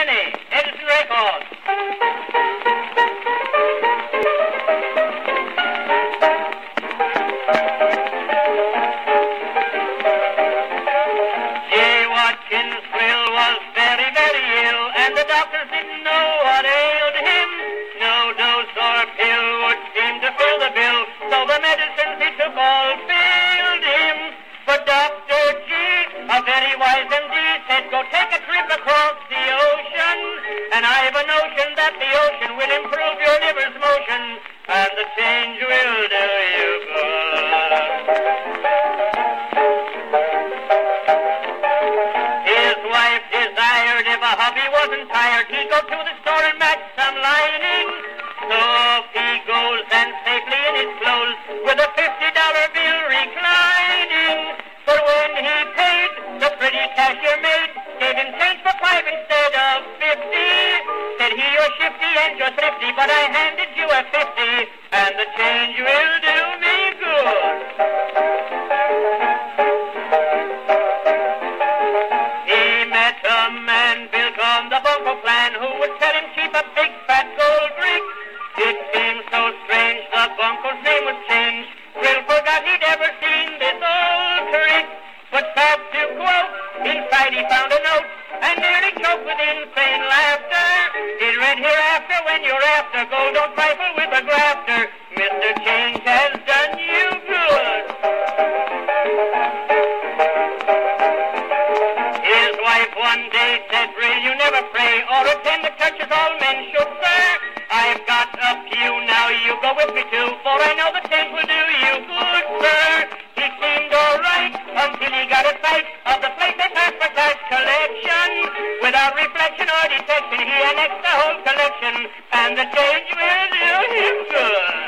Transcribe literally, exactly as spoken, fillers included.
penny. Edison Records. J. Watkins Quill was very, very ill, and the doctors didn't know what ailed him. No dose or pill would seem to fill the bill, so the medicines he took all failed him. But Doctor G, a very wise M D, said, go take a trip across the ocean, and I've a notion that the ocean will improve your liver's motion, and the change will do you good. His wife desired if a hubby wasn't tired, he'd go to the store and match some lining. So off he goes and safely in his clothes with a fifty dollar bill reclining. But when he paid, the pretty cashier maid gave him change for five instead of fifty. Said he, you're shifty and you're thrifty, but I handed you a fifty, and the change will do me good. He met a man built on the bunco plan who would sell him cheap a big fat gold brick. It seemed so strange the bunco's name was changed. Will forgot he'd ever seen this old trick. But sad to quote, inside he found a note and nearly choked with insane laughter. It read, hereafter when you're after gold, don't trifle with a grafter. Mister Change has done you good. His wife one day said, Will you never pray or attend the church as all men should, sir? I've got a few now, you go with me too, for I know the change will do you good, sir. He seemed all right until he got a sight of the place they passed for cash collection. Without reflection or detection, he annexed the whole collection, and the change will do him good.